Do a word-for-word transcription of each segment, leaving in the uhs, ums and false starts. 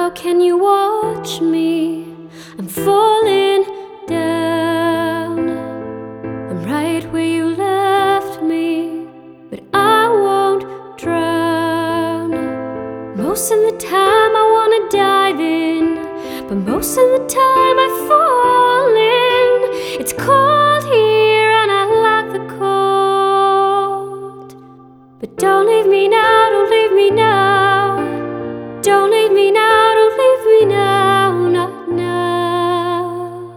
How can you watch me? I'm falling down. I'm right where you left me, but I won't drown. Most of the time I wanna dive in, but most of the time I fall in. It's cold here and I like the cold. But don't leave me now, don't leave me now. Don't leave me now, don't leave me now, not now.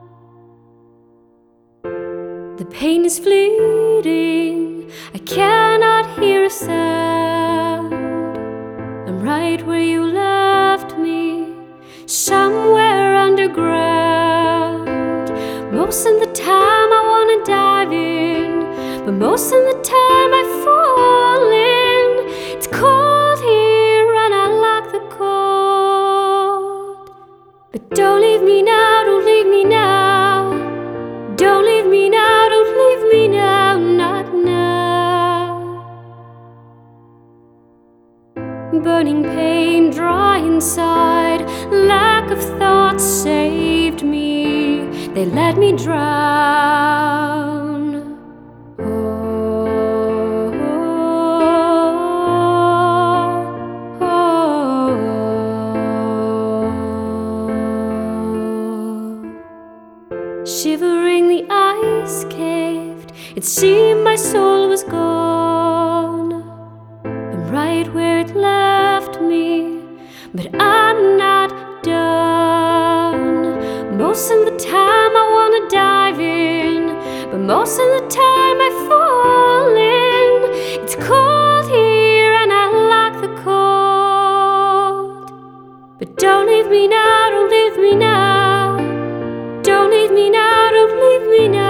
The pain is fleeting, I cannot hear a sound. I'm right where you left me, somewhere underground. Most of the time I wanna dive in, but most of the time I fall in. It's cold here and I like the cold. But don't leave me now, don't leave me now. Don't leave me now, don't leave me now, not now. Burning pain, dry inside, lack of thought saved me. They let me drown. Oh, oh, oh, oh. Shivering, the ice caved. It seemed my soul was gone. I'm right where it left me, but I'm not done. Most of the time I wanna dive in, but most of the time I fall in. It's cold here and I like the cold. But don't leave me now, don't leave me now. Don't leave me now, don't leave me now.